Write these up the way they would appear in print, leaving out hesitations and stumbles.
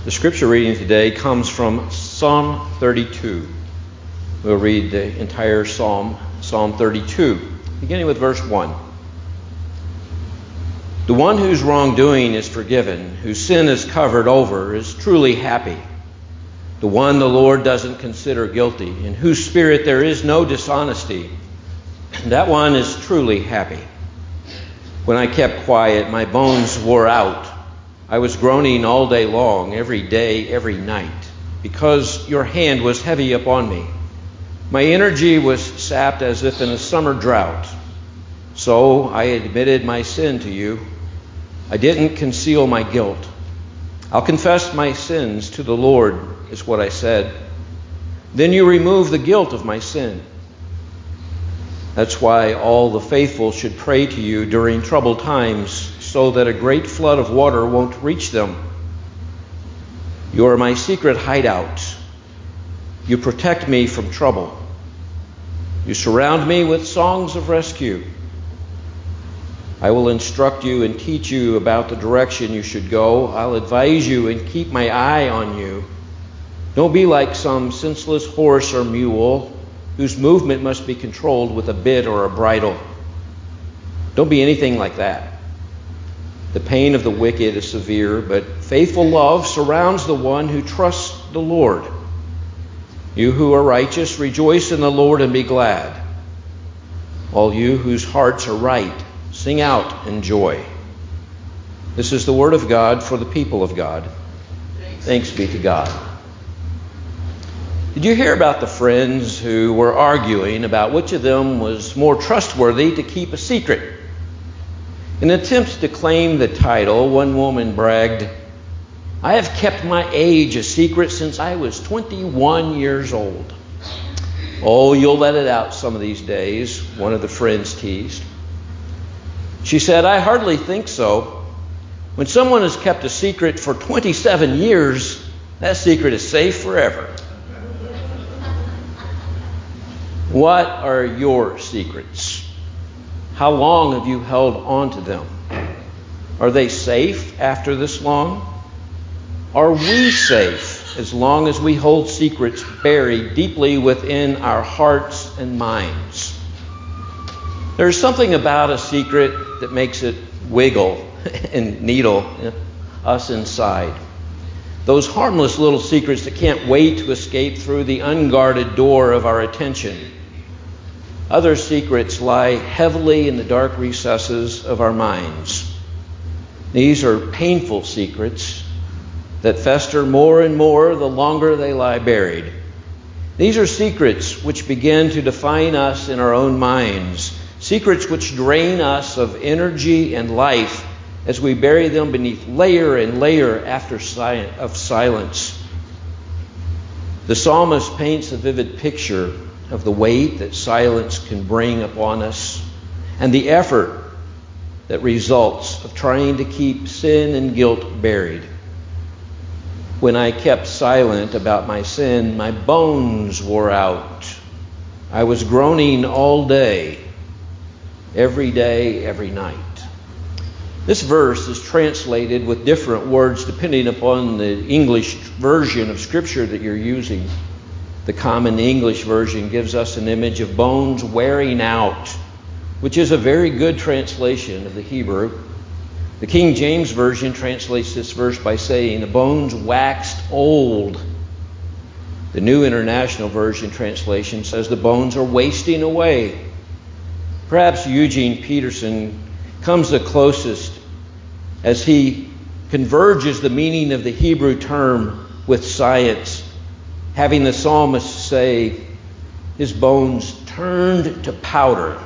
The scripture reading today comes from Psalm 32. We'll read the entire Psalm 32, beginning with verse 1. The one whose wrongdoing is forgiven, whose sin is covered over, is truly happy. The one the Lord doesn't consider guilty, in whose spirit there is no dishonesty, that one is truly happy. When I kept quiet, my bones wore out. I was groaning all day long, every day, every night, because your hand was heavy upon me. My energy was sapped as if in a summer drought. So I admitted my sin to you. I didn't conceal my guilt. I'll confess my sins to the Lord, is what I said. Then you remove the guilt of my sin. That's why all the faithful should pray to you during troubled times, so that a great flood of water won't reach them. You are my secret hideout. You protect me from trouble. You surround me with songs of rescue. I will instruct you and teach you about the direction you should go. I'll advise you and keep my eye on you. Don't be like some senseless horse or mule whose movement must be controlled with a bit or a bridle. Don't be anything like that. The pain of the wicked is severe, but faithful love surrounds the one who trusts the Lord. You who are righteous, rejoice in the Lord and be glad. All you whose hearts are right, sing out in joy. This is the word of God for the people of God. Thanks be to God. Did you hear about the friends who were arguing about which of them was more trustworthy to keep a secret? In attempts to claim the title, one woman bragged, "I have kept my age a secret since I was 21 years old." "Oh, you'll let it out some of these days," one of the friends teased. She said, "I hardly think so. When someone has kept a secret for 27 years, that secret is safe forever." What are your secrets? How long have you held on to them? Are they safe after this long? Are we safe as long as we hold secrets buried deeply within our hearts and minds? There's something about a secret that makes it wiggle and needle us inside. Those harmless little secrets that can't wait to escape through the unguarded door of our attention. Other secrets lie heavily in the dark recesses of our minds. These are painful secrets that fester more and more the longer they lie buried. These are secrets which begin to define us in our own minds, secrets which drain us of energy and life as we bury them beneath layer and layer of silence. The psalmist paints a vivid picture of the weight that silence can bring upon us and the effort that results of trying to keep sin and guilt buried. When I kept silent about my sin, my bones wore out. I was groaning all day, every night. This verse is translated with different words depending upon the English version of Scripture that you're using. The Common English Version gives us an image of bones wearing out, which is a very good translation of the Hebrew. The King James Version translates this verse by saying, "The bones waxed old." The New International Version translation says, "The bones are wasting away." Perhaps Eugene Peterson comes the closest as he converges the meaning of the Hebrew term with science, having the psalmist say his bones turned to powder.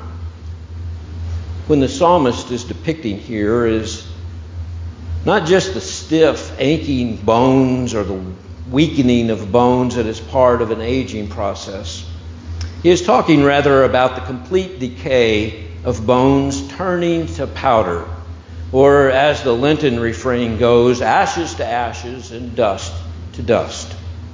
When the psalmist is depicting here is not just the stiff, aching bones or the weakening of bones that is part of an aging process. He is talking rather about the complete decay of bones turning to powder, or as the Lenten refrain goes, ashes to ashes and dust to dust.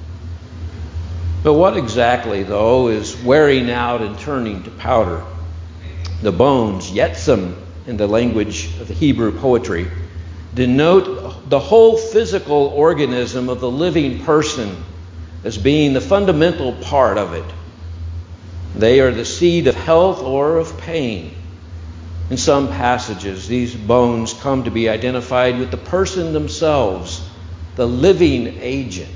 But what exactly, though, is wearing out and turning to powder? The bones, yetzim in the language of the Hebrew poetry, denote the whole physical organism of the living person as being the fundamental part of it. They are the seed of health or of pain. In some passages, these bones come to be identified with the person themselves, the living agent.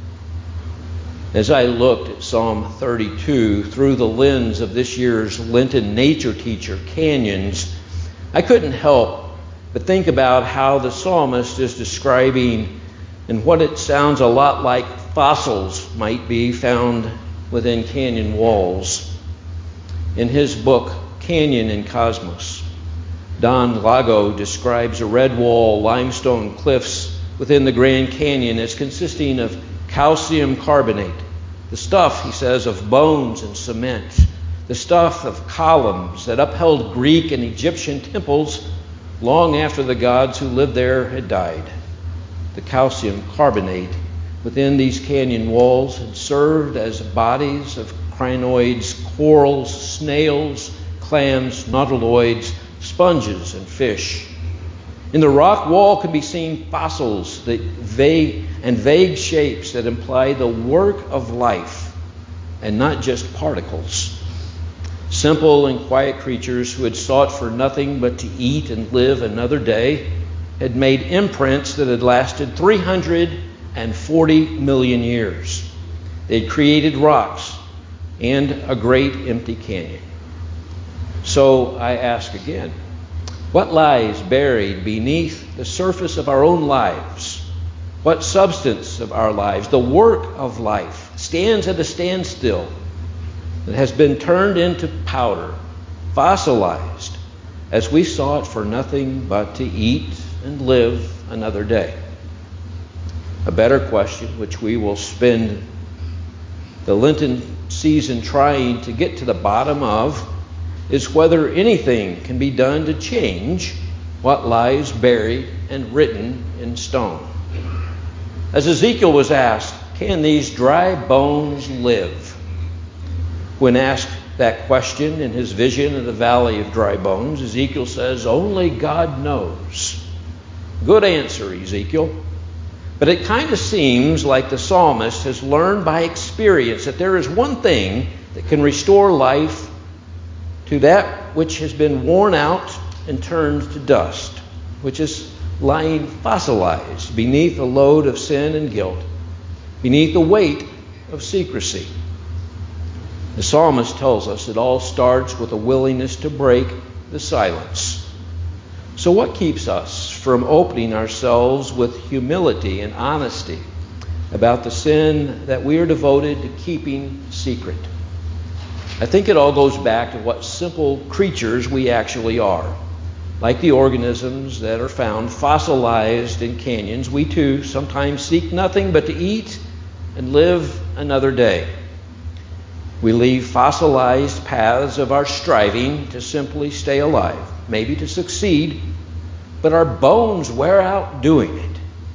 As I looked at Psalm 32 through the lens of this year's Lenten nature teacher, Canyons, I couldn't help but think about how the psalmist is describing and what it sounds a lot like fossils might be found within canyon walls. In his book, Canyon and Cosmos, Don Lago describes a red wall limestone cliffs within the Grand Canyon as consisting of calcium carbonate, the stuff, he says, of bones and cement, the stuff of columns that upheld Greek and Egyptian temples long after the gods who lived there had died. The calcium carbonate within these canyon walls had served as bodies of crinoids, corals, snails, clams, nautiloids, sponges, and fish. In the rock wall could be seen fossils that vague shapes that imply the work of life and not just particles. Simple and quiet creatures who had sought for nothing but to eat and live another day had made imprints that had lasted 340 million years. They had created rocks and a great empty canyon. So I ask again, what lies buried beneath the surface of our own lives? What substance of our lives, the work of life, stands at a standstill that has been turned into powder, fossilized, as we sought for nothing but to eat and live another day? A better question, which we will spend the Lenten season trying to get to the bottom of, is whether anything can be done to change what lies buried and written in stone. As Ezekiel was asked, can these dry bones live? When asked that question in his vision of the valley of dry bones, Ezekiel says, only God knows. Good answer, Ezekiel. But it kind of seems like the psalmist has learned by experience that there is one thing that can restore life to that which has been worn out and turned to dust, which is lying fossilized beneath a load of sin and guilt, beneath the weight of secrecy. The psalmist tells us it all starts with a willingness to break the silence. So what keeps us from opening ourselves with humility and honesty about the sin that we are devoted to keeping secret? I think it all goes back to what simple creatures we actually are. Like the organisms that are found fossilized in canyons, we too sometimes seek nothing but to eat and live another day. We leave fossilized paths of our striving to simply stay alive, maybe to succeed, but our bones wear out doing it,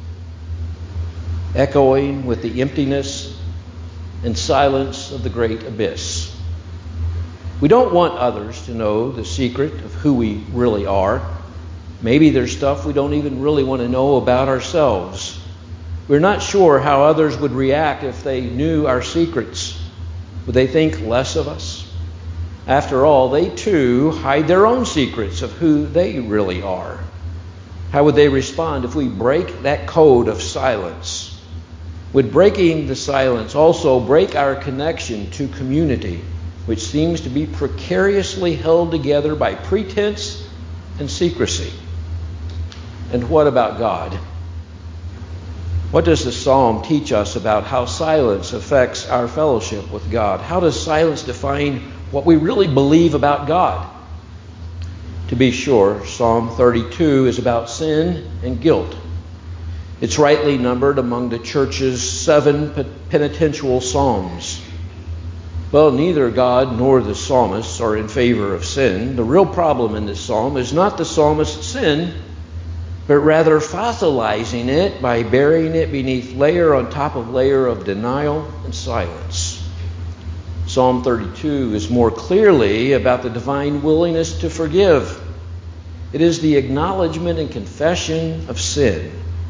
echoing with the emptiness and silence of the great abyss. We don't want others to know the secret of who we really are. Maybe there's stuff we don't even really want to know about ourselves. We're not sure how others would react if they knew our secrets. Would they think less of us? After all, they too hide their own secrets of who they really are. How would they respond if we break that code of silence? Would breaking the silence also break our connection to community, which seems to be precariously held together by pretense and secrecy? And what about God? What does the psalm teach us about how silence affects our fellowship with God? How does silence define what we really believe about God? To be sure, Psalm 32 is about sin and guilt. It's rightly numbered among the church's 7 penitential psalms. Well, neither God nor the psalmists are in favor of sin. The real problem in this psalm is not the psalmist's sin, but rather fossilizing it by burying it beneath layer on top of layer of denial and silence. Psalm 32 is more clearly about the divine willingness to forgive. It is the acknowledgement and confession of sin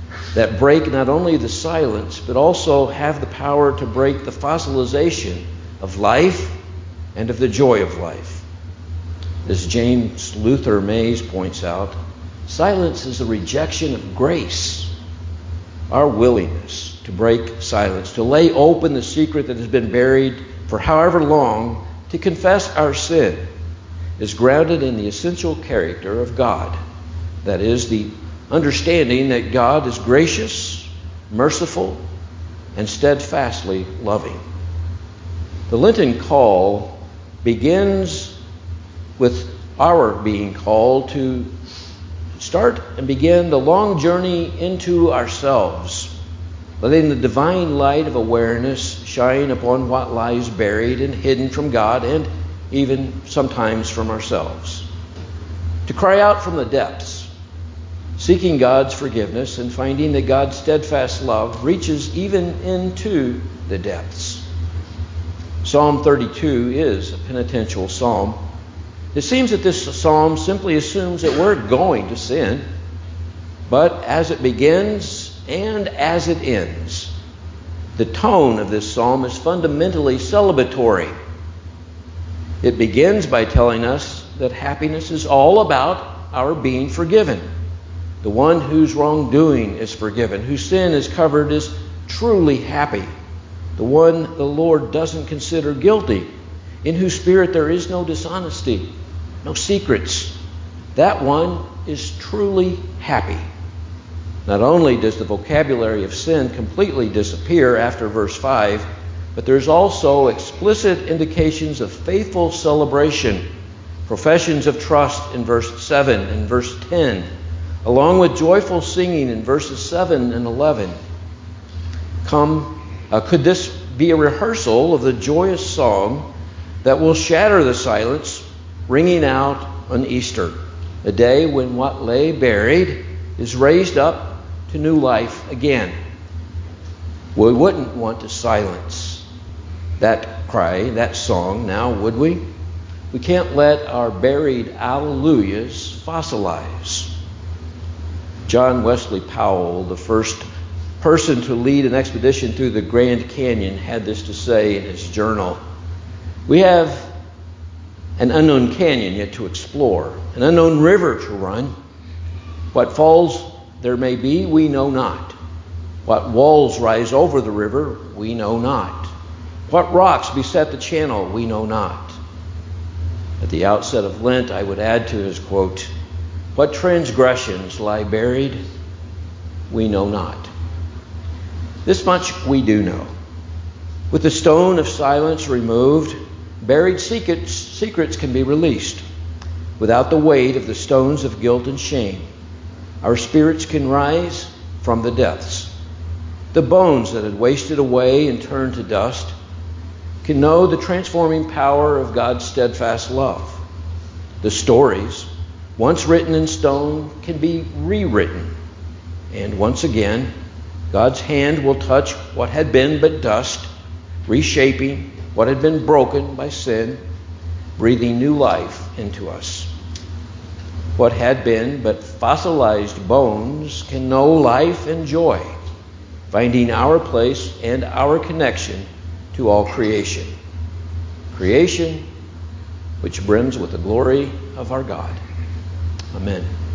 that break not only the silence, but also have the power to break the fossilization of life and of the joy of life. As James Luther Mays points out, silence is a rejection of grace. Our willingness to break silence, to lay open the secret that has been buried for however long, to confess our sin, is grounded in the essential character of God. That is, the understanding that God is gracious, merciful, and steadfastly loving. The Lenten call begins with our being called to start and begin the long journey into ourselves, letting the divine light of awareness shine upon what lies buried and hidden from God and even sometimes from ourselves. To cry out from the depths, seeking God's forgiveness and finding that God's steadfast love reaches even into the depths. Psalm 32 is a penitential psalm. It seems that this psalm simply assumes that we're going to sin, but as it begins and as it ends, the tone of this psalm is fundamentally celebratory. It begins by telling us that happiness is all about our being forgiven. The one whose wrongdoing is forgiven, whose sin is covered, is truly happy. The one the Lord doesn't consider guilty, in whose spirit there is no dishonesty, no secrets. That one is truly happy. Not only does the vocabulary of sin completely disappear after verse 5, but there's also explicit indications of faithful celebration, professions of trust in verse 7 and verse 10, along with joyful singing in verses 7 and 11. Could this be a rehearsal of the joyous song that will shatter the silence, ringing out on Easter, a day when what lay buried is raised up to new life again? We wouldn't want to silence that cry, that song now, would we? We can't let our buried alleluias fossilize. John Wesley Powell, the first person to lead an expedition through the Grand Canyon, had this to say in his journal: "We have an unknown canyon yet to explore, an unknown river to run. What falls there may be, we know not. What walls rise over the river, we know not. What rocks beset the channel, we know not." At the outset of Lent, I would add to his quote, "What transgressions lie buried, we know not." This much we do know. With the stone of silence removed, buried secrets can be released. Without the weight of the stones of guilt and shame, our spirits can rise from the depths. The bones that had wasted away and turned to dust can know the transforming power of God's steadfast love. The stories, once written in stone, can be rewritten. And once again, God's hand will touch what had been but dust, reshaping what had been broken by sin, breathing new life into us. What had been but fossilized bones can know life and joy, finding our place and our connection to all creation. Creation which brims with the glory of our God. Amen.